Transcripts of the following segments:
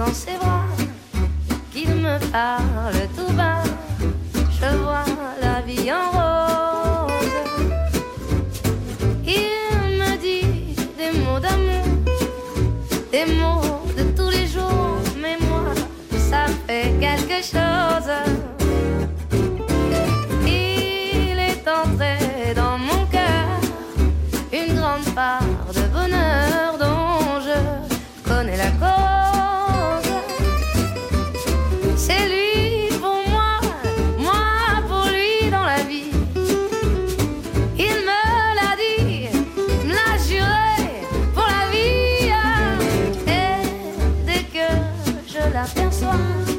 dans ses bras, qu'il me parle tout bas. Je vois la vie en rose. Il me dit des mots d'amour, des mots de tous les jours, mais moi, ça fait quelque chose. Il est entré dans mon cœur une grande part de bonheur dont je connais la cause. C'est lui pour moi, moi pour lui dans la vie. Il me l'a dit, me l'a juré pour la vie. Et dès que je l'aperçois,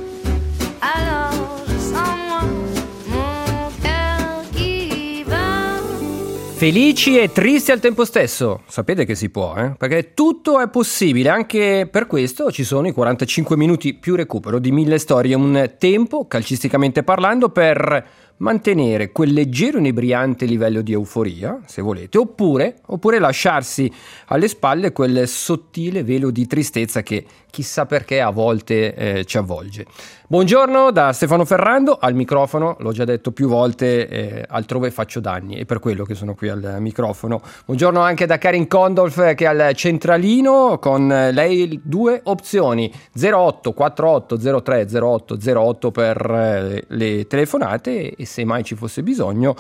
alors je sens moi mon cœur qui bat. Felici e tristi al tempo stesso, sapete che si può, perché tutto è possibile, anche per questo ci sono i 45 minuti più recupero di 1000 storie, un tempo, calcisticamente parlando, per mantenere quel leggero inebriante livello di euforia, se volete, oppure lasciarsi alle spalle quel sottile velo di tristezza che chissà perché a volte ci avvolge. Buongiorno da Stefano Ferrando, al microfono, l'ho già detto più volte, altrove faccio danni, è per quello che sono qui al microfono. Buongiorno anche da Karin Kondolf che è al centralino, con lei due opzioni, 08 48 03 08 08 per le telefonate e se mai ci fosse bisogno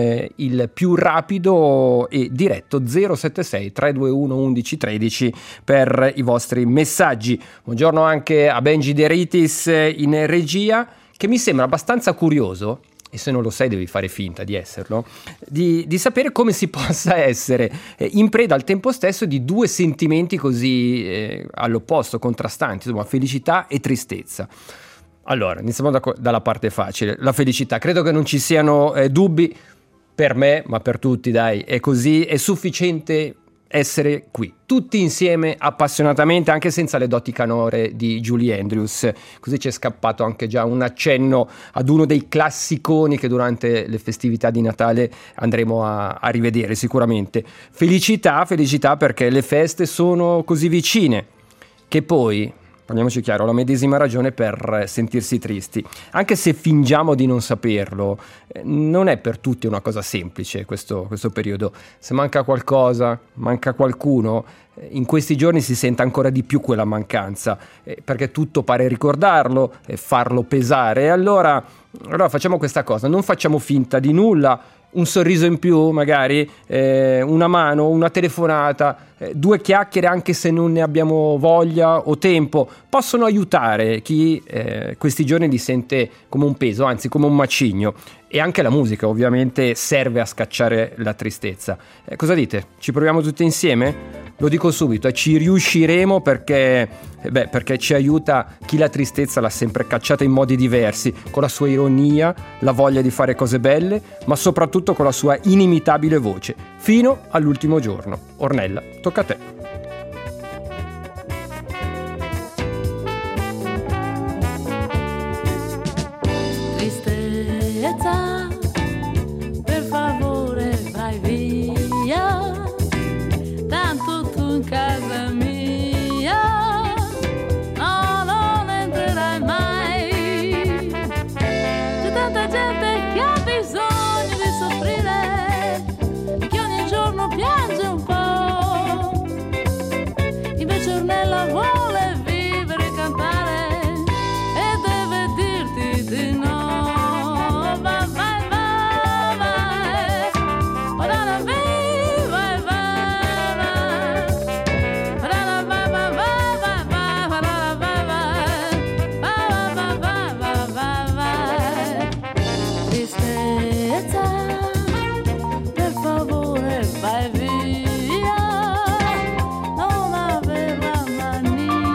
il più rapido e diretto 076 321 11 13 per i vostri messaggi. Buongiorno anche a Benji Deritis in regia, che mi sembra abbastanza curioso, e se non lo sai devi fare finta di esserlo, di sapere come si possa essere in preda al tempo stesso di due sentimenti così all'opposto, contrastanti, insomma felicità e tristezza. Allora, iniziamo dalla parte facile, la felicità. Credo che non ci siano dubbi, per me, ma per tutti, dai, è così, è sufficiente essere qui, tutti insieme appassionatamente, anche senza le doti canore di Julie Andrews. Così ci è scappato anche già un accenno ad uno dei classiconi che durante le festività di Natale andremo a rivedere sicuramente. Felicità perché le feste sono così vicine, che poi, parliamoci chiaro, la medesima ragione per sentirsi tristi. Anche se fingiamo di non saperlo, non è per tutti una cosa semplice questo periodo. Se manca qualcosa, manca qualcuno, in questi giorni si sente ancora di più quella mancanza, perché tutto pare ricordarlo e farlo pesare. E allora facciamo questa cosa, non facciamo finta di nulla. Un sorriso in più magari, una mano, una telefonata, due chiacchiere anche se non ne abbiamo voglia o tempo, possono aiutare chi questi giorni li sente come un peso, anzi come un macigno. E anche la musica ovviamente serve a scacciare la tristezza. Cosa dite? Ci proviamo tutti insieme? Lo dico subito, ci riusciremo perché ci aiuta chi la tristezza l'ha sempre cacciata in modi diversi, con la sua ironia, la voglia di fare cose belle, ma soprattutto con la sua inimitabile voce, fino all'ultimo giorno. Ornella, tocca a te. Tristezza, per favore vai via, tanto tu in casa mia no, non entrerai mai. C'è tanta gente che ha bisogno di soffrire e che ogni giorno piange un po', invece Ornella vuole vivere e cantare e deve dirti di no. Vai via, non aveva mania.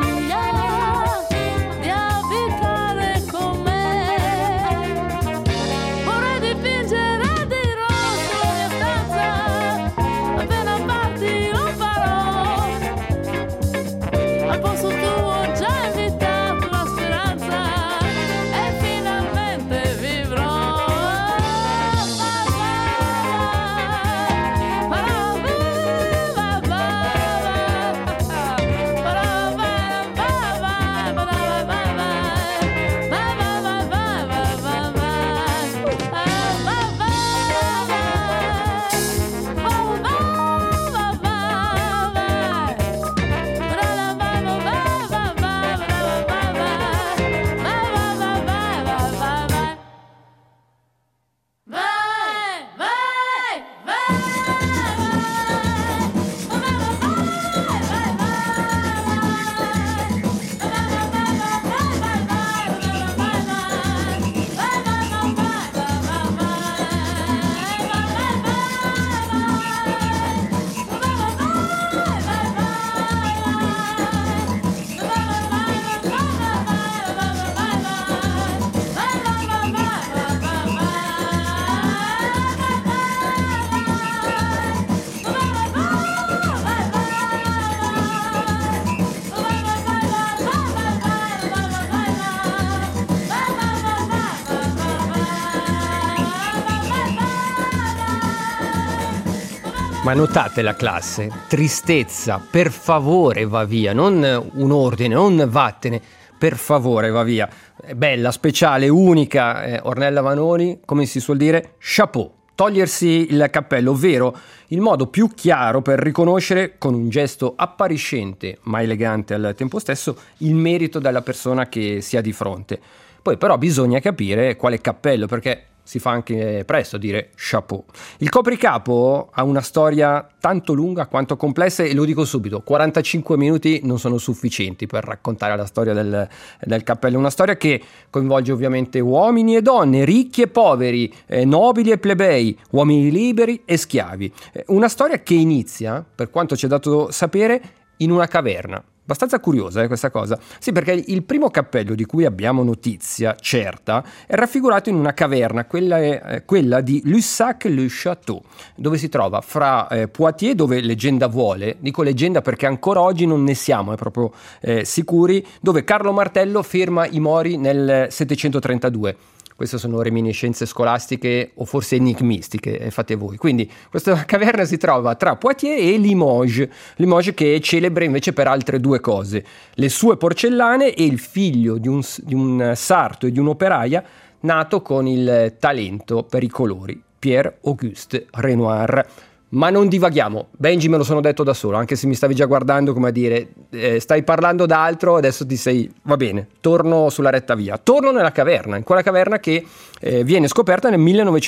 Ma notate la classe? Tristezza, per favore va via, non un ordine, non vattene, per favore va via. Bella, speciale, unica, Ornella Vanoni, come si suol dire, chapeau. Togliersi il cappello, ovvero il modo più chiaro per riconoscere con un gesto appariscente ma elegante al tempo stesso il merito della persona che si ha di fronte. Poi però bisogna capire quale cappello, perché si fa anche presto a dire chapeau. Il copricapo ha una storia tanto lunga quanto complessa e lo dico subito, 45 minuti non sono sufficienti per raccontare la storia del cappello. Una storia che coinvolge ovviamente uomini e donne, ricchi e poveri, nobili e plebei, uomini liberi e schiavi. Una storia che inizia, per quanto ci è dato sapere, in una caverna. Abbastanza curiosa questa cosa. Sì, perché il primo cappello di cui abbiamo notizia certa è raffigurato in una caverna, quella di Lussac-le-Château, dove si trova fra Poitiers, dove leggenda vuole, dico leggenda perché ancora oggi non ne siamo proprio sicuri, dove Carlo Martello ferma i Mori nel 732. Queste sono reminiscenze scolastiche o forse enigmistiche, fate voi. Quindi questa caverna si trova tra Poitiers e Limoges. Limoges che è celebre invece per altre due cose: le sue porcellane e il figlio di un sarto e di un'operaia nato con il talento per i colori, Pierre-Auguste Renoir. Ma non divaghiamo, Benji me lo sono detto da solo, anche se mi stavi già guardando come a dire stai parlando d'altro, adesso va bene, torno sulla retta via, torno nella caverna, in quella caverna che viene scoperta nel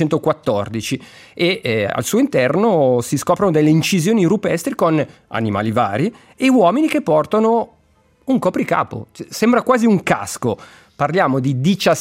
1914 e al suo interno si scoprono delle incisioni rupestri con animali vari e uomini che portano un copricapo, sembra quasi un casco. Parliamo di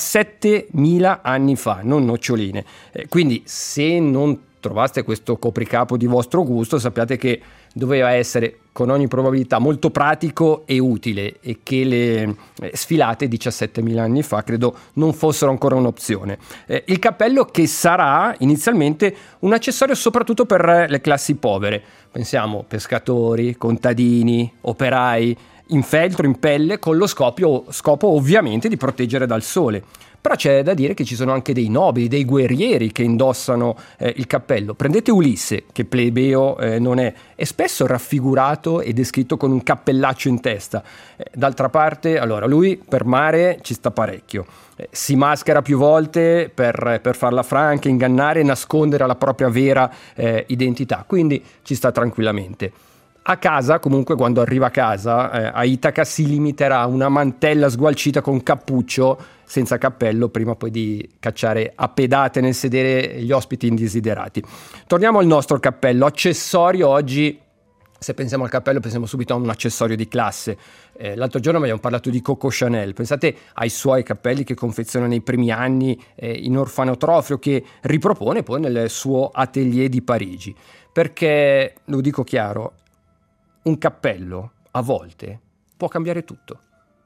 17.000 anni fa, non noccioline, quindi se non trovaste questo copricapo di vostro gusto, sappiate che doveva essere con ogni probabilità molto pratico e utile e che le sfilate 17.000 anni fa credo non fossero ancora un'opzione. Il cappello che sarà inizialmente un accessorio soprattutto per le classi povere. Pensiamo pescatori, contadini, operai, in feltro, in pelle, con lo scopo ovviamente di proteggere dal sole. Però c'è da dire che ci sono anche dei nobili, dei guerrieri che indossano il cappello. Prendete Ulisse, che plebeo non è spesso raffigurato e descritto con un cappellaccio in testa. D'altra parte, allora, lui per mare ci sta parecchio. Si maschera più volte per farla franca, ingannare e nascondere la propria vera identità. Quindi ci sta tranquillamente. A casa, comunque, quando arriva a casa, a Itaca si limiterà a una mantella sgualcita con cappuccio, senza cappello, prima poi di cacciare a pedate nel sedere gli ospiti indesiderati. Torniamo al nostro cappello, accessorio oggi. Se pensiamo al cappello pensiamo subito a un accessorio di classe. L'altro giorno abbiamo parlato di Coco Chanel, pensate ai suoi cappelli che confeziona nei primi anni in orfanotrofio, che ripropone poi nel suo atelier di Parigi. Perché, lo dico chiaro, un cappello a volte può cambiare tutto.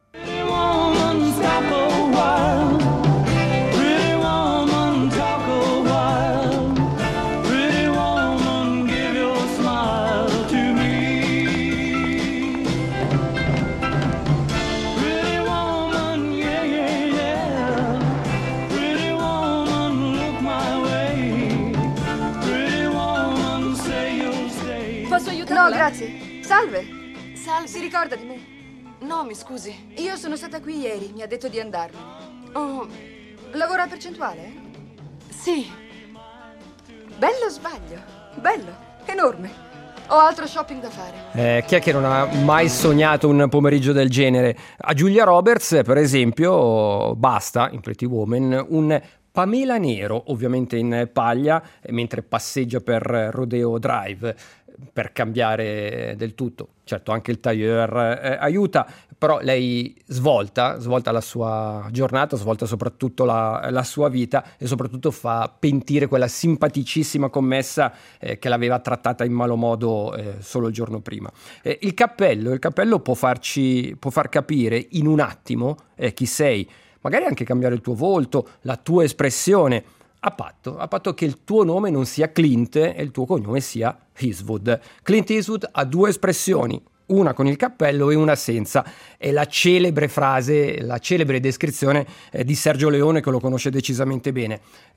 Posso aiutarla? No, grazie. Salve. Salve. Si ricorda di me? No, mi scusi. Io sono stata qui ieri, mi ha detto di andarmene. Oh, Lavora a percentuale? sì. Bello sbaglio. Bello. Enorme. Ho altro shopping da fare. Chi è che non ha mai sognato un pomeriggio del genere? A Julia Roberts, per esempio, basta, in Pretty Woman, un Pamela nero, ovviamente in paglia, mentre passeggia per Rodeo Drive, per cambiare del tutto. Certo, anche il tailleur aiuta, però lei svolta la sua giornata, svolta soprattutto la sua vita e soprattutto fa pentire quella simpaticissima commessa che l'aveva trattata in malo modo solo il giorno prima. Il cappello può far capire in un attimo chi sei, magari anche cambiare il tuo volto, la tua espressione, a patto che il tuo nome non sia Clint e il tuo cognome sia Eastwood. Clint Eastwood ha due espressioni, una con il cappello e una senza. È la celebre frase, la celebre descrizione di Sergio Leone, che lo conosce decisamente bene.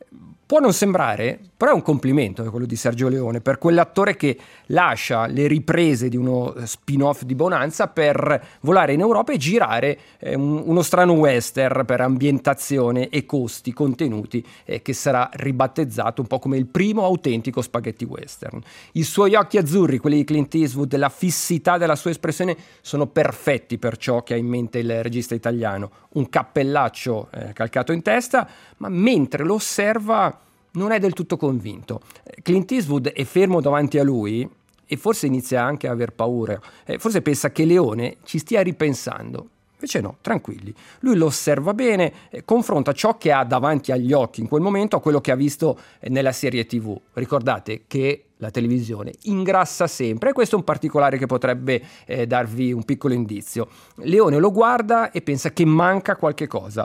Può non sembrare, però è un complimento quello di Sergio Leone per quell'attore che lascia le riprese di uno spin-off di Bonanza per volare in Europa e girare uno strano western per ambientazione e costi contenuti che sarà ribattezzato un po' come il primo autentico spaghetti western. I suoi occhi azzurri, quelli di Clint Eastwood, la fissità della sua espressione sono perfetti per ciò che ha in mente il regista italiano. Un cappellaccio calcato in testa, ma mentre lo osserva non è del tutto convinto. Clint Eastwood è fermo davanti a lui e forse inizia anche a aver paura. Forse pensa che Leone ci stia ripensando. Invece no, tranquilli. Lui lo osserva bene, confronta ciò che ha davanti agli occhi in quel momento a quello che ha visto nella serie TV. Ricordate che la televisione ingrassa sempre e questo è un particolare che potrebbe darvi un piccolo indizio. Leone lo guarda e pensa che manca qualche cosa.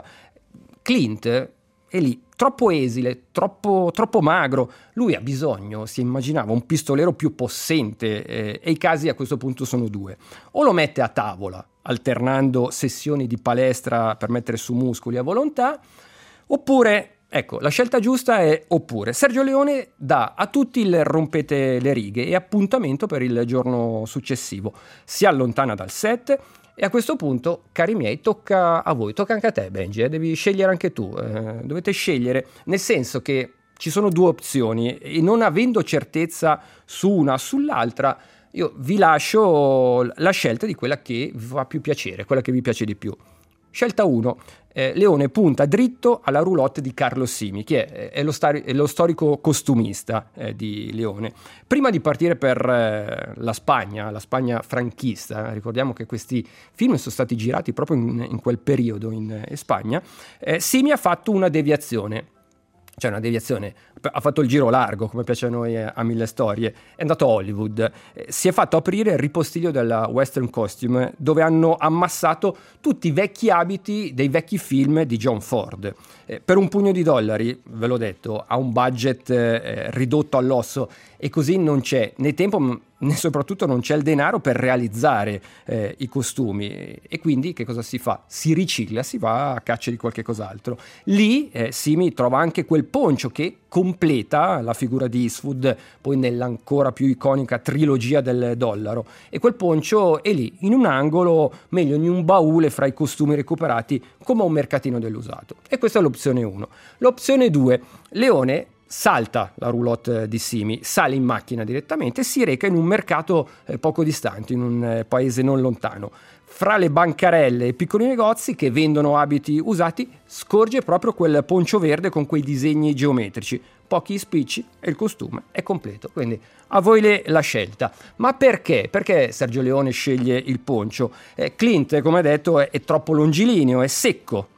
Clint è lì, troppo esile, troppo magro. Lui ha bisogno, si immaginava, un pistolero più possente e i casi a questo punto sono due. O lo mette a tavola, alternando sessioni di palestra per mettere su muscoli a volontà, oppure, ecco, la scelta giusta è oppure. Sergio Leone dà a tutti il rompete le righe e appuntamento per il giorno successivo. Si allontana dal set. E a questo punto, cari miei, tocca a voi, tocca anche a te, Benji, devi scegliere anche tu, dovete scegliere, nel senso che ci sono due opzioni e non avendo certezza su una o sull'altra, io vi lascio la scelta di quella che vi fa più piacere, quella che vi piace di più. Scelta 1, Leone punta dritto alla roulotte di Carlo Simi, che è lo storico costumista di Leone. Prima di partire per la Spagna franchista, ricordiamo che questi film sono stati girati proprio in quel periodo in Spagna, Simi ha fatto una deviazione. Cioè una deviazione, ha fatto il giro largo come piace a noi a Mille Storie, è andato a Hollywood, si è fatto aprire il ripostiglio della Western Costume dove hanno ammassato tutti i vecchi abiti dei vecchi film di John Ford. Per un pugno di dollari, ve l'ho detto, ha un budget ridotto all'osso e così non c'è né tempo né soprattutto non c'è il denaro per realizzare i costumi e quindi che cosa si fa? Si ricicla, si va a caccia di qualche cos'altro. Lì Simi trova anche quel poncio che completa la figura di Eastwood poi nell'ancora più iconica trilogia del dollaro e quel poncio è lì in un angolo, meglio in un baule fra i costumi recuperati come un mercatino dell'usato e questa è l'opzione 1. L'opzione 2, Leone salta la roulotte di Simi, sale in macchina direttamente e si reca in un mercato poco distante, in un paese non lontano. Fra le bancarelle e piccoli negozi che vendono abiti usati scorge proprio quel poncio verde con quei disegni geometrici, pochi spicci e il costume è completo, quindi a voi la scelta. Ma perché? Perché Sergio Leone sceglie il poncio? Clint, come detto, è troppo longilineo, è secco.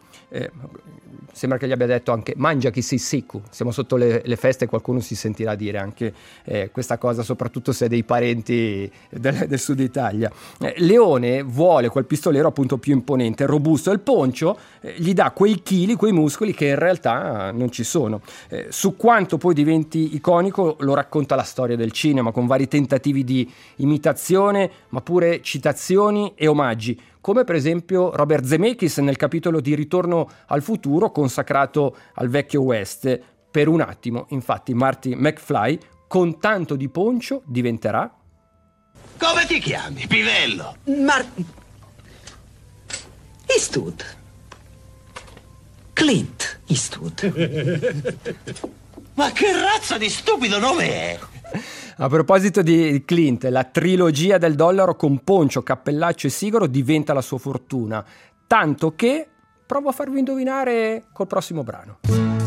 Sembra che gli abbia detto anche mangia che sei secco. Siamo sotto le feste e qualcuno si sentirà dire anche questa cosa, soprattutto se è dei parenti del sud Italia. Leone vuole quel pistolero appunto più imponente, robusto, e il poncio gli dà quei chili, quei muscoli che in realtà non ci sono. Su quanto poi diventi iconico lo racconta la storia del cinema con vari tentativi di imitazione ma pure citazioni e omaggi, come per esempio Robert Zemeckis nel capitolo di Ritorno al futuro consacrato al vecchio West. Per un attimo, infatti, Marty McFly con tanto di poncio diventerà... Come ti chiami, Pivello? Eastwood. Clint Eastwood. Ma che razza di stupido nome è? A proposito di Clint, la trilogia del dollaro con poncio, cappellaccio e sigaro diventa la sua fortuna, tanto che provo a farvi indovinare col prossimo brano.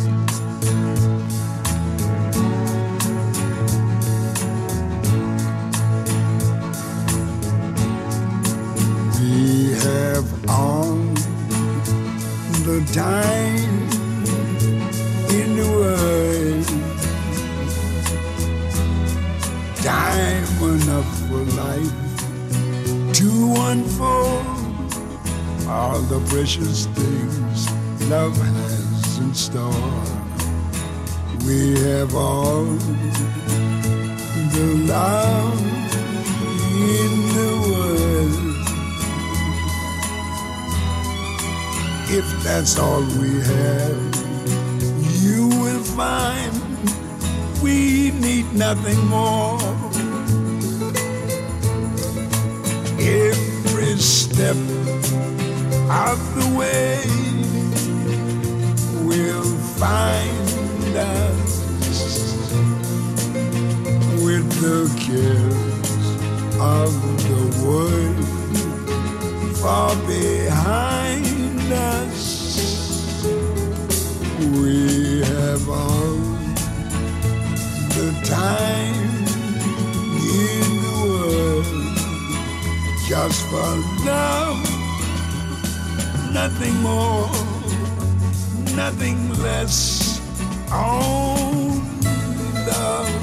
We have all the time in the world, time enough for life to unfold all the precious things love has in store. We have all the love in the world. If that's all we have, you will find we need nothing more. Every step of the way will find us with the cares of the world far behind us. We have all the time in the world just for love, nothing more, nothing less, only love.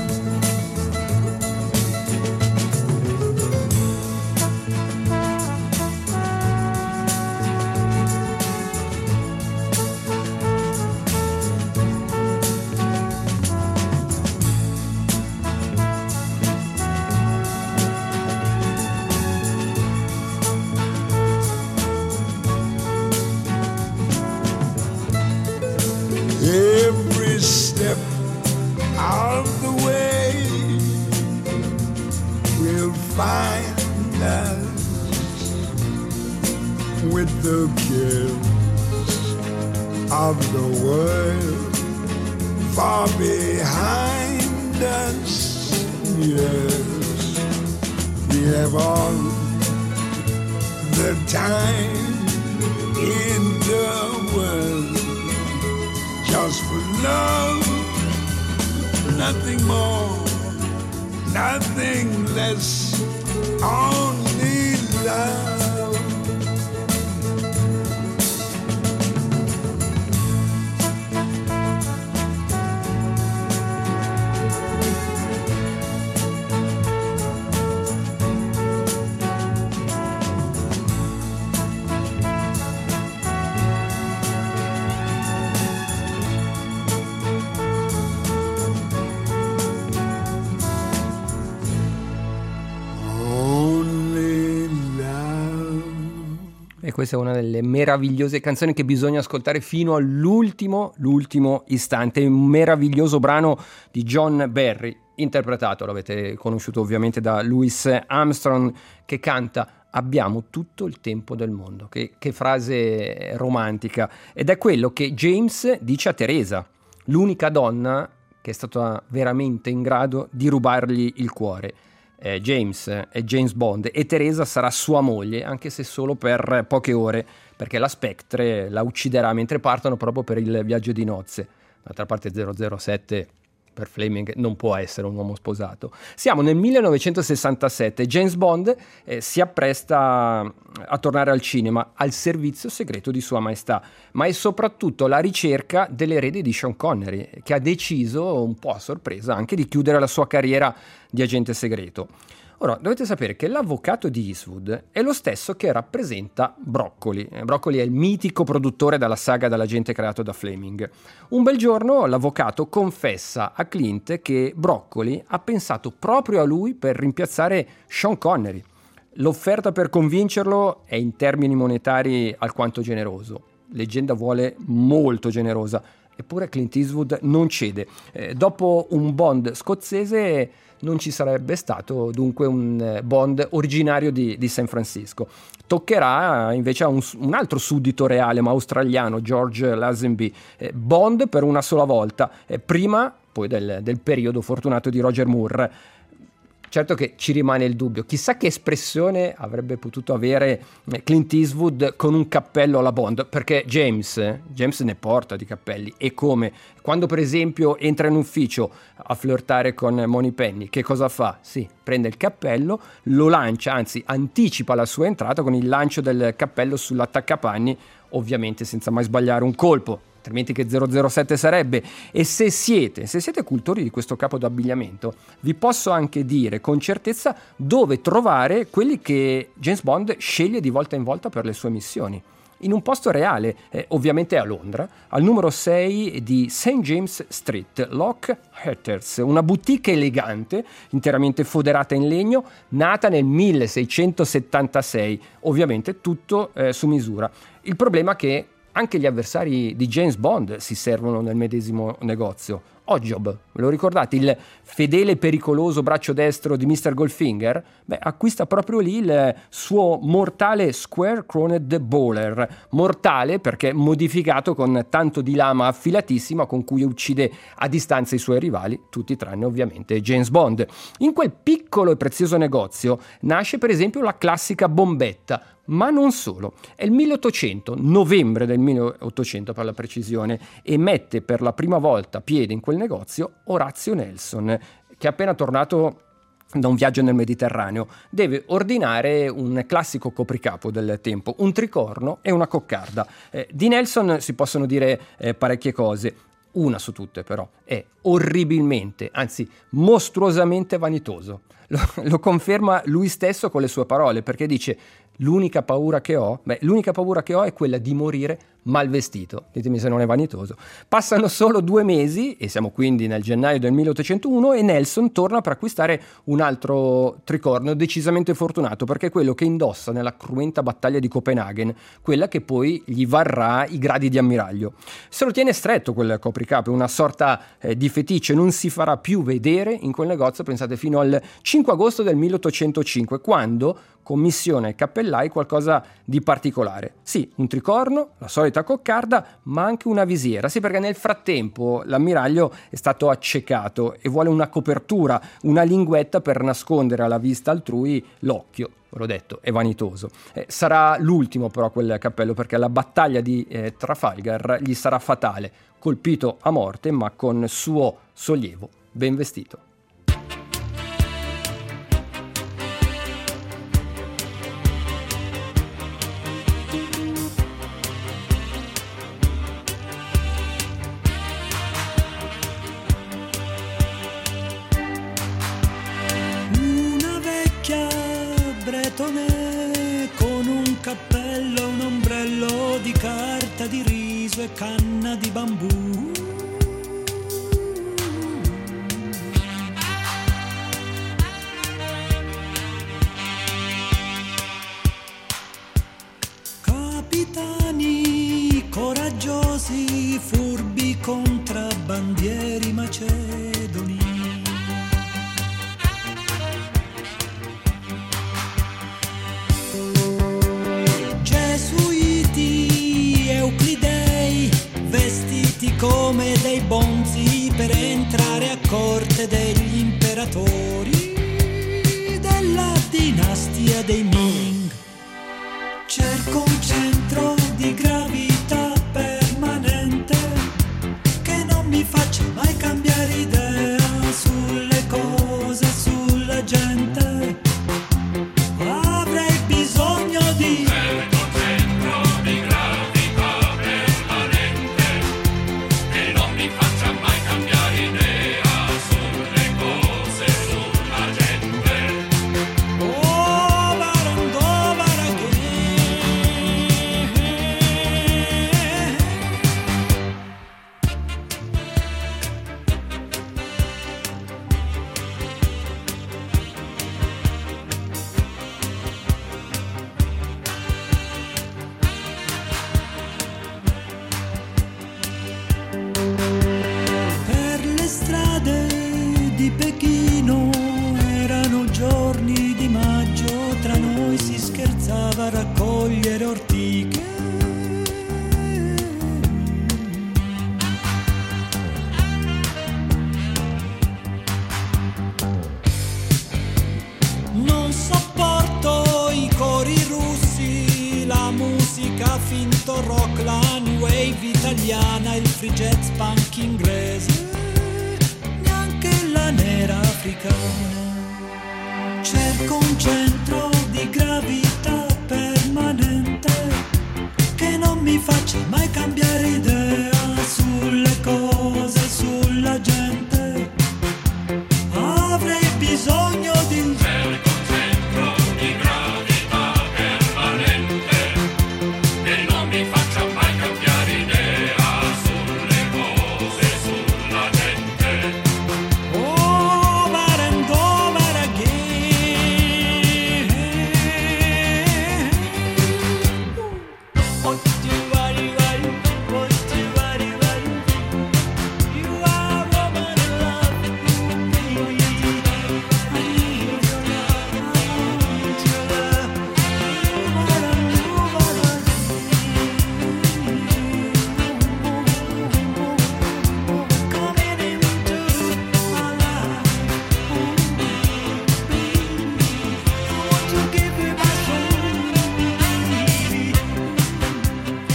Every step of the way will find us with the cares of the world far behind us. Yes, we have all the time in the world just for love, nothing more, nothing less, only love. E questa è una delle meravigliose canzoni che bisogna ascoltare fino all'ultimo istante. Un meraviglioso brano di John Barry, interpretato, l'avete conosciuto ovviamente, da Louis Armstrong, che canta "Abbiamo tutto il tempo del mondo". Che frase romantica. Ed è quello che James dice a Teresa, l'unica donna che è stata veramente in grado di rubargli il cuore. James è James Bond e Teresa sarà sua moglie, anche se solo per poche ore, perché la Spectre la ucciderà mentre partono proprio per il viaggio di nozze. D'altra parte 007 per Fleming non può essere un uomo sposato. Siamo nel 1967, James Bond si appresta a tornare al cinema al servizio segreto di Sua Maestà, ma è soprattutto la ricerca dell'erede di Sean Connery, che ha deciso, un po' a sorpresa, anche di chiudere la sua carriera di agente segreto. Ora, dovete sapere che l'avvocato di Eastwood è lo stesso che rappresenta Broccoli. Broccoli è il mitico produttore della saga dell'agente creato da Fleming. Un bel giorno l'avvocato confessa a Clint che Broccoli ha pensato proprio a lui per rimpiazzare Sean Connery. L'offerta per convincerlo è in termini monetari alquanto generoso. Leggenda vuole molto generosa, eppure Clint Eastwood non cede. Dopo un Bond scozzese non ci sarebbe stato dunque un Bond originario di San Francisco. Toccherà invece a un altro suddito reale, ma australiano, George Lazenby. Bond per una sola volta, prima poi del periodo fortunato di Roger Moore. Certo che ci rimane il dubbio, chissà che espressione avrebbe potuto avere Clint Eastwood con un cappello alla Bond, perché James ne porta di cappelli, e come? Quando per esempio entra in ufficio a flirtare con Moneypenny, che cosa fa? Sì, prende il cappello, lo lancia, anzi anticipa la sua entrata con il lancio del cappello sull'attaccapanni, ovviamente senza mai sbagliare un colpo. Altrimenti che 007 sarebbe? E se siete cultori di questo capo d'abbigliamento, vi posso anche dire con certezza dove trovare quelli che James Bond sceglie di volta in volta per le sue missioni. In un posto reale, ovviamente a Londra, al numero 6 di St. James Street, Lock Hatters, una boutique elegante, interamente foderata in legno, nata nel 1676, ovviamente tutto su misura. Il problema è che Anche gli avversari di James Bond si servono nel medesimo negozio. Oddjob, ve lo ricordate? Il fedele e pericoloso braccio destro di Mr. Goldfinger? Acquista proprio lì il suo mortale Square Crowned Bowler. Mortale perché modificato con tanto di lama affilatissima con cui uccide a distanza i suoi rivali, tutti tranne ovviamente James Bond. In quel piccolo e prezioso negozio nasce per esempio la classica bombetta, ma non solo. È il 1800, novembre del 1800 per la precisione, e mette per la prima volta piede in quel negozio Orazio Nelson, che è appena tornato da un viaggio nel Mediterraneo. Deve ordinare un classico copricapo del tempo, un tricorno e una coccarda. Di Nelson si possono dire parecchie cose. Una su tutte però è orribilmente, anzi mostruosamente vanitoso. Lo conferma lui stesso con le sue parole, perché dice: l'unica paura che ho è quella di morire mal vestito. Ditemi se non è vanitoso. Passano solo 2 mesi, e siamo quindi nel gennaio del 1801, e Nelson torna per acquistare un altro tricorno decisamente fortunato, perché è quello che indossa nella cruenta battaglia di Copenaghen, quella che poi gli varrà i gradi di ammiraglio. Se lo tiene stretto quel copricapo, è una sorta di feticcio, non si farà più vedere in quel negozio, pensate, fino al 5 agosto del 1805, quando commissiona ai cappellai qualcosa di particolare. Sì, un tricorno, la solita coccarda, ma anche una visiera. Sì, perché nel frattempo l'ammiraglio è stato accecato e vuole una copertura, una linguetta per nascondere alla vista altrui l'occhio. Ve l'ho detto, è vanitoso. Sarà l'ultimo però quel cappello, perché la battaglia di Trafalgar gli sarà fatale, colpito a morte ma con suo sollievo ben vestito. Con un cappello, un ombrello di carta di riso e canna di bambù. Capitani coraggiosi, furbi contrabbandieri macedoni. Euclidei, vestiti come dei bonzi per entrare a corte degli imperatori della dinastia dei Ming. Cerco un centro di gravità permanente che non mi faccia mai cambiare idea sulle cose, sulla gente. Avrei bisogno di raccogliere ortiche. Non sopporto i cori russi, la musica finto rock, la new wave italiana, il free jazz punk inglese, neanche la nera africana. Cerco un centro di gravità permanente che non mi faccia mai cambiare idea sulle cose, sulla gente. Avrei bisogno di un centro di gravità permanente che non mi faccia mai cambiare idea sulle cose, sulla gente. Over and over again.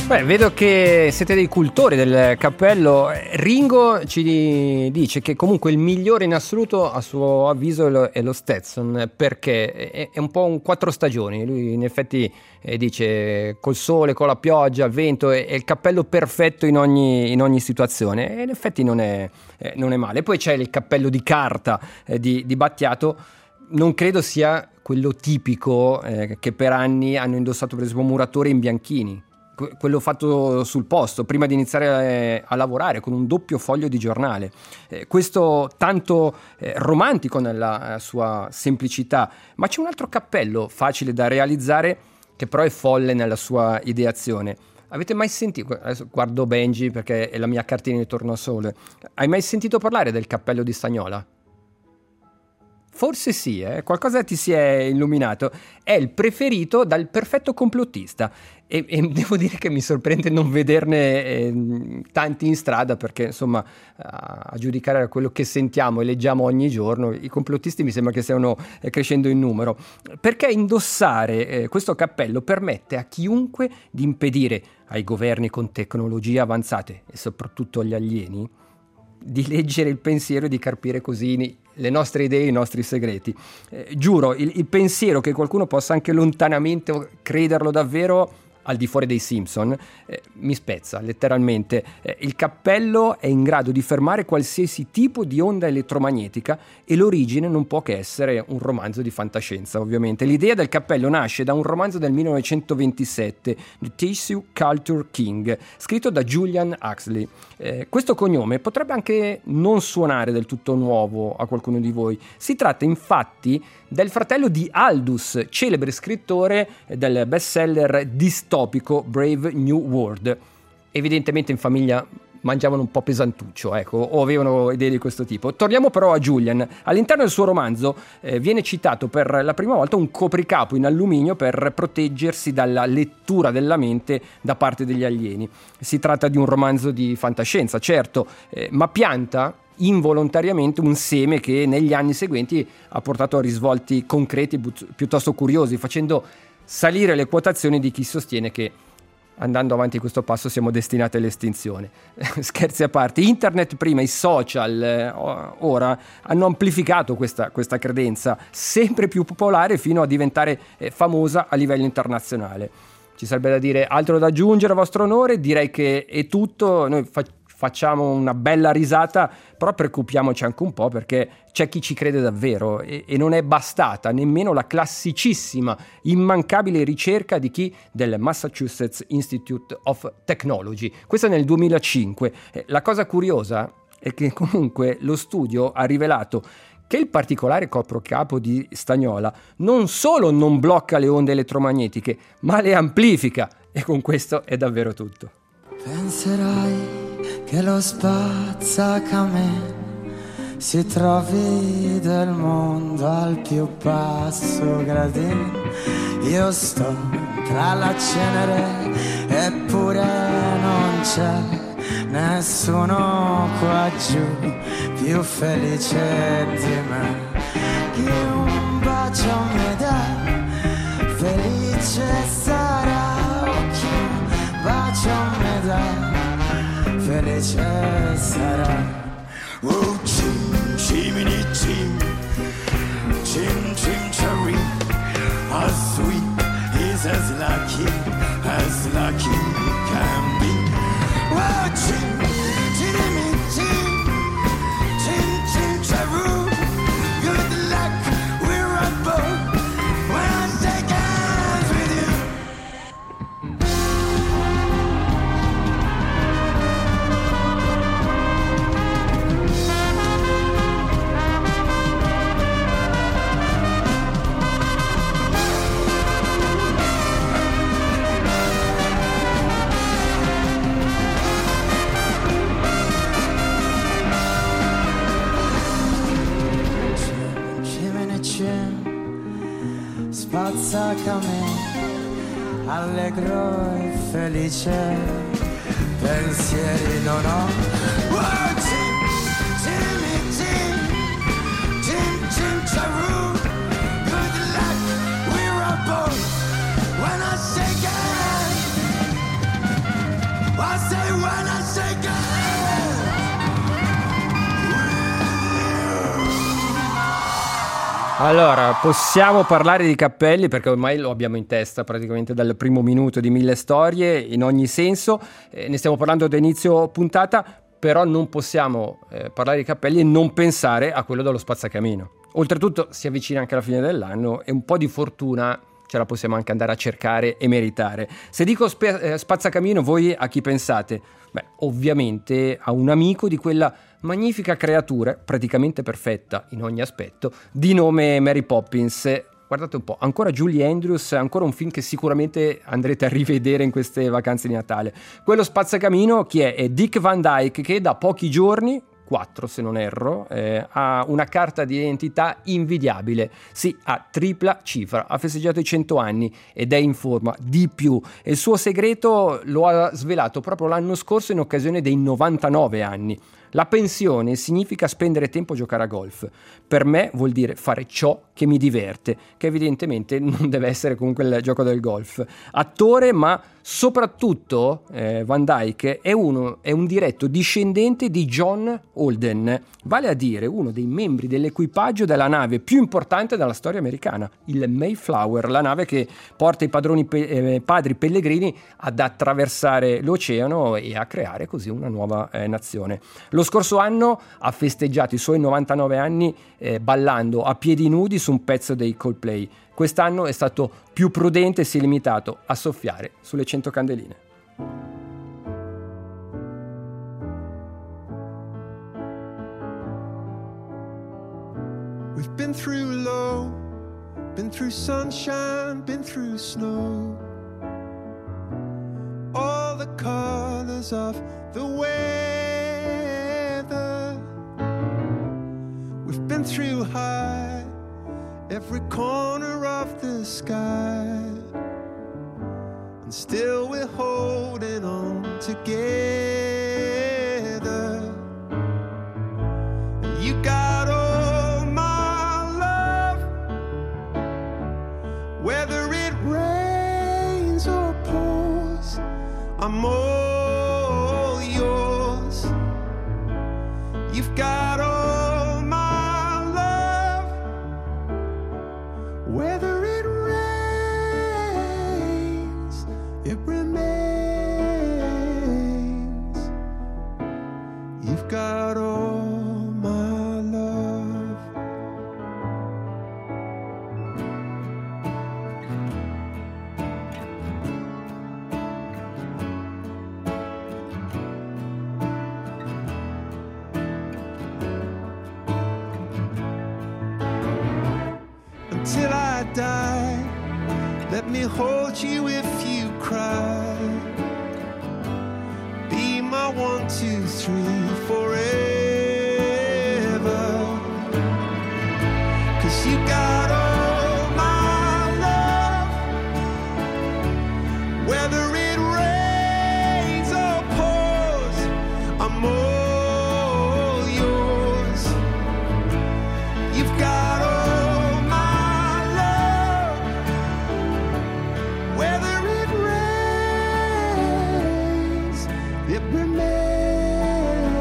Beh, vedo che siete dei cultori del cappello. Ringo ci dice che comunque il migliore in assoluto a suo avviso è lo Stetson, perché è un po' un 4 stagioni. Lui in effetti dice col sole, con la pioggia, il vento, è il cappello perfetto in ogni situazione, e in effetti non è male. Poi c'è il cappello di carta di Battiato. Non credo sia quello tipico che per anni hanno indossato per esempio Muratore in Bianchini, quello fatto sul posto prima di iniziare a lavorare con un doppio foglio di giornale. Questo tanto romantico nella sua semplicità. Ma c'è un altro cappello facile da realizzare che però è folle nella sua ideazione. Avete mai sentito, adesso guardo Benji perché è la mia cartina di tornasole, hai mai sentito parlare del cappello di Stagnola? Forse sì, qualcosa ti si è illuminato. È il preferito dal perfetto complottista e devo dire che mi sorprende non vederne tanti in strada, perché insomma a giudicare da quello che sentiamo e leggiamo ogni giorno i complottisti mi sembra che stiano crescendo in numero, perché indossare questo cappello permette a chiunque di impedire ai governi con tecnologie avanzate e soprattutto agli alieni di leggere il pensiero e di carpire così le nostre idee, i nostri segreti. Giuro, il pensiero che qualcuno possa anche lontanamente crederlo davvero al di fuori dei Simpson mi spezza letteralmente. Il cappello è in grado di fermare qualsiasi tipo di onda elettromagnetica e l'origine non può che essere un romanzo di fantascienza, ovviamente. L'idea del cappello nasce da un romanzo del 1927, The Tissue Culture King, scritto da Julian Huxley. Questo cognome potrebbe anche non suonare del tutto nuovo a qualcuno di voi. Si tratta infatti del fratello di Aldous, celebre scrittore del bestseller distopico Brave New World. Evidentemente in famiglia mangiavano un po' pesantuccio, ecco, o avevano idee di questo tipo. Torniamo però a Julian. All'interno del suo romanzo viene citato per la prima volta un copricapo in alluminio per proteggersi dalla lettura della mente da parte degli alieni. Si tratta di un romanzo di fantascienza, certo, ma pianta involontariamente un seme che negli anni seguenti ha portato a risvolti concreti piuttosto curiosi, facendo salire le quotazioni di chi sostiene che andando avanti questo passo siamo destinati all'estinzione. Scherzi a parte, internet prima, i social ora hanno amplificato questa credenza sempre più popolare fino a diventare famosa a livello internazionale. Ci sarebbe da dire altro da aggiungere a vostro onore? Direi che è tutto. Noi facciamo una bella risata, però preoccupiamoci anche un po', perché c'è chi ci crede davvero e non è bastata nemmeno la classicissima, immancabile ricerca di chi? Del Massachusetts Institute of Technology. Questa nel 2005. La cosa curiosa è che comunque lo studio ha rivelato che il particolare copricapo di Stagnola non solo non blocca le onde elettromagnetiche, ma le amplifica. E con questo è davvero tutto. Penserai che lo spazzacamè si trovi del mondo al più basso gradino. Io sto tra la cenere eppure non c'è nessuno qua giù più felice di me. Chi un bacio mi dà felice sarà, chi un bacio mi dà felice sarà. Oh, chim, chimney, chim, chim, chim, cherry. As sweet is as lucky can be. Oh, chim, chimney, chim, chim, chim, cherry. Good luck, we're on board when I take hands with you. Spazzacamè, allegro e felice, pensieri non ho. Oh, chim, chimney, chim, chim, chim, cherry. Good luck, we're on board when I shake hands. Allora, possiamo parlare di cappelli perché ormai lo abbiamo in testa praticamente dal primo minuto di Mille Storie, in ogni senso. Ne stiamo parlando da inizio puntata, però non possiamo parlare di cappelli e non pensare a quello dello spazzacamino. Oltretutto si avvicina anche la fine dell'anno e un po' di fortuna ce la possiamo anche andare a cercare e meritare. Se dico spazzacamino, voi a chi pensate? Beh, ovviamente a un amico di quella magnifica creatura, praticamente perfetta in ogni aspetto, di nome Mary Poppins. Guardate un po', ancora Julie Andrews, ancora un film che sicuramente andrete a rivedere in queste vacanze di Natale. Quello spazzacamino chi è? È Dick Van Dyke, che da pochi giorni, 4 se non erro, ha una carta di identità invidiabile, sì, a tripla cifra, ha festeggiato i 100 anni ed è in forma di più, e il suo segreto lo ha svelato proprio l'anno scorso in occasione dei 99 anni. La pensione significa spendere tempo a giocare a golf. Per me vuol dire fare ciò che mi diverte, che evidentemente non deve essere comunque il gioco del golf. Attore, ma soprattutto Van Dyke è un diretto discendente di John Holden, vale a dire uno dei membri dell'equipaggio della nave più importante della storia americana, il Mayflower, la nave che porta i padri pellegrini ad attraversare l'oceano e a creare così una nuova nazione. Lo scorso anno ha festeggiato i suoi 99 anni ballando a piedi nudi su un pezzo dei Coldplay. Quest'anno è stato più prudente e si è limitato a soffiare sulle 100 candeline. We've been through low, been through sunshine, been through snow. All the colors of the weather. We've been through high, every corner of the sky, and still we're holding on together. And you got all my love, whether it rains or pours, I'm all yours. You've got all my love, whether it rains, it remains. You've got all my love. Until I die, let me hold you if you cry. Be my 1, 2, 3 forever. 'Cause you got all my love, whether it rains or pours, I'm all yours. You've got all my love, whether it rains, it remains.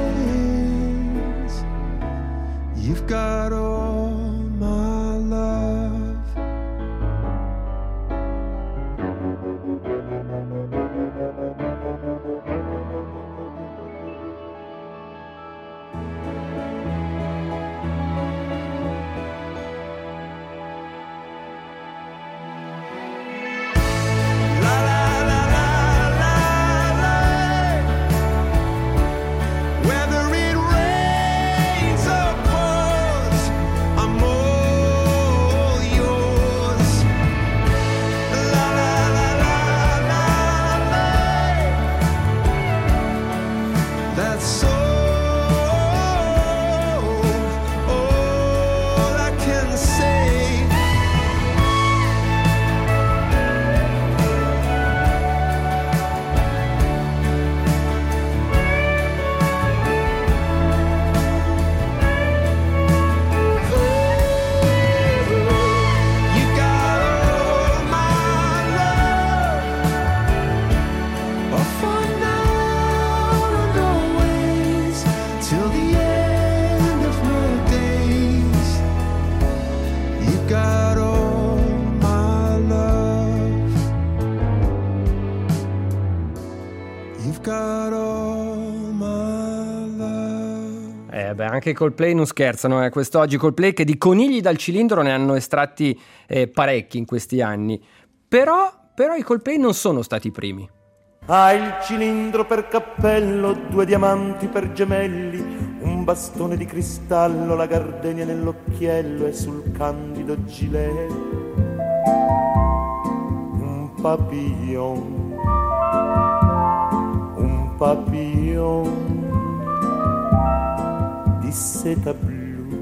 you've got all my love. Anche i Coldplay non scherzano, quest'oggi Coldplay che di conigli dal cilindro ne hanno estratti parecchi in questi anni, però i Coldplay non sono stati i primi. Ha il cilindro per cappello, 2 diamanti per gemelli, un bastone di cristallo, la gardenia nell'occhiello e sul candido gilet un papillon di seta blu.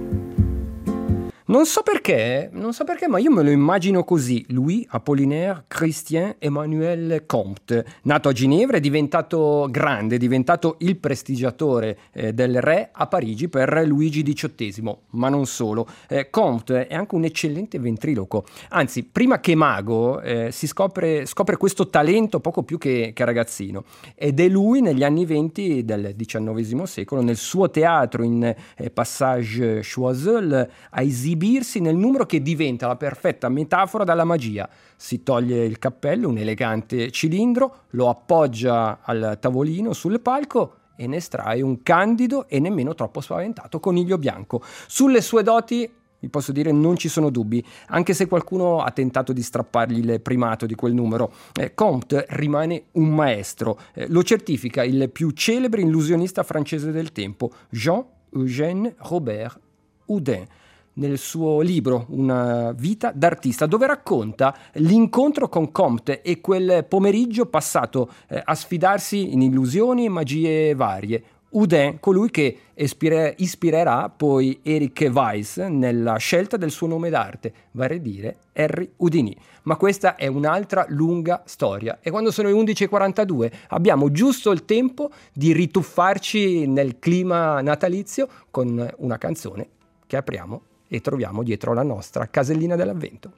Non so perché, ma io me lo immagino così. Louis Apollinaire Christian Emmanuel Comte, nato a Ginevra, è diventato grande, è diventato il prestigiatore del re a Parigi per Luigi XVIII, ma non solo. Comte è anche un eccellente ventriloquo, anzi, prima che mago si scopre questo talento poco più che ragazzino, ed è lui negli anni 20 del XIX secolo, nel suo teatro in Passage Choiseul, a esibirsi nel numero che diventa la perfetta metafora della magia. Si toglie il cappello, un elegante cilindro, lo appoggia al tavolino sul palco e ne estrae un candido e nemmeno troppo spaventato coniglio bianco. Sulle sue doti, vi posso dire, non ci sono dubbi, anche se qualcuno ha tentato di strappargli il primato di quel numero. Comte rimane un maestro, lo certifica il più celebre illusionista francese del tempo, Jean-Eugène Robert Houdin, nel suo libro Una vita d'artista, dove racconta l'incontro con Comte e quel pomeriggio passato a sfidarsi in illusioni e magie varie. Houdin, colui che ispirerà poi Eric Weiss nella scelta del suo nome d'arte, vale a dire Harry Houdini. Ma questa è un'altra lunga storia e quando sono le 11:42 abbiamo giusto il tempo di rituffarci nel clima natalizio con una canzone che apriamo e troviamo dietro la nostra casellina dell'avvento.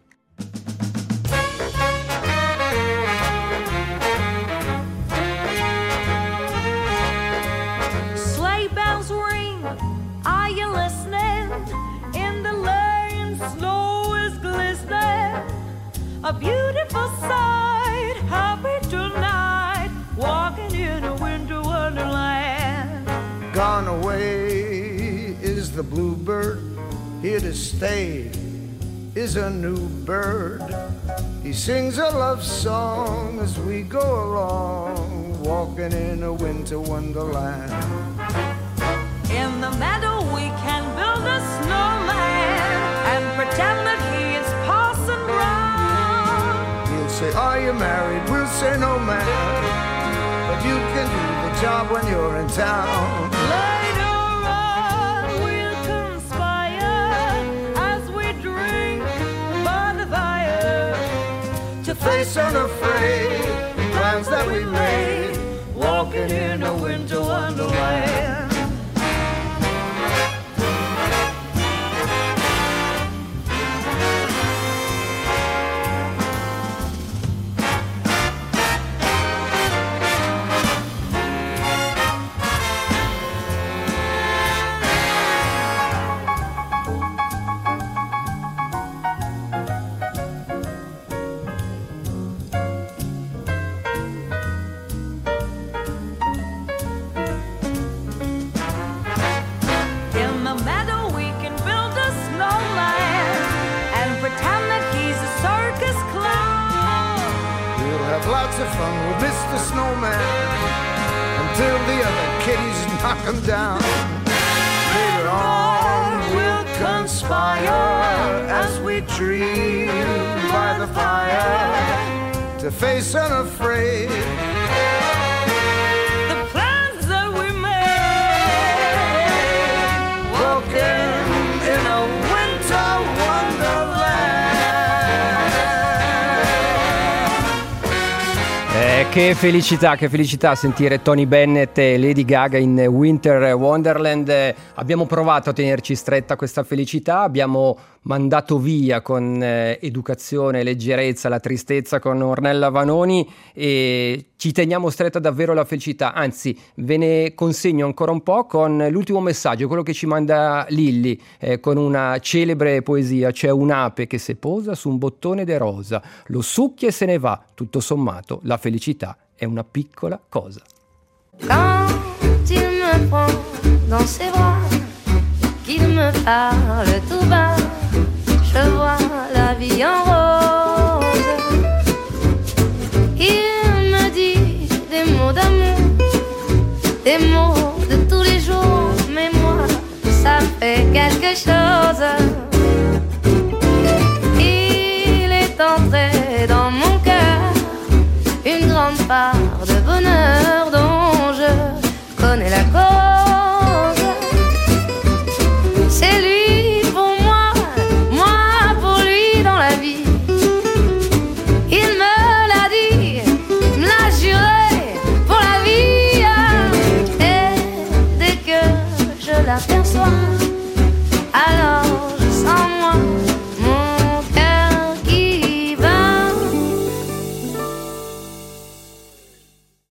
Sleigh bells ring, are you listening? In the lane, snow is glistening. A beautiful sight, happy tonight, walking in a winter wonderland. Gone away is the bluebird, here to stay is a new bird. He sings a love song as we go along, walking in a winter wonderland. In the meadow we can build a snowman and pretend that he is Parson Brown. He'll say, are you married? We'll say, no, man, but you can do the job when you're in town. Later on we'll conspire as we drink by the fire To face unafraid the plans that we made, walking in a winter wonderland. Lots of fun with Mr. Snowman until the other kitties knock him down. Later on we'll conspire as we dream by the fire to face unafraid the plans that we made, walking in a winter wonderland. Che felicità sentire Tony Bennett e Lady Gaga in Winter Wonderland. Abbiamo provato a tenerci stretta questa felicità, abbiamo mandato via con educazione e leggerezza la tristezza con Ornella Vanoni e ci teniamo stretta davvero la felicità. Anzi, ve ne consegno ancora un po' con l'ultimo messaggio, quello che ci manda Lilli, con una celebre poesia. C'è un'ape che se posa su un bottone de rosa, lo succhia e se ne va, tutto sommato la felicità è una piccola cosa. Quand il me prend dans ses bras, qu'il me parle tout bas, je vois la vie en rose. Il me dit des mots d'amour, des mots de tous les jours, mais moi, ça me fait quelque chose. Il est entré dans mon cœur une grande part de bonheur dont je connais la cause. C'est lui pour moi, moi pour lui dans la vie. Il me l'a dit, me l'a juré pour la vie. Et dès que je l'aperçois,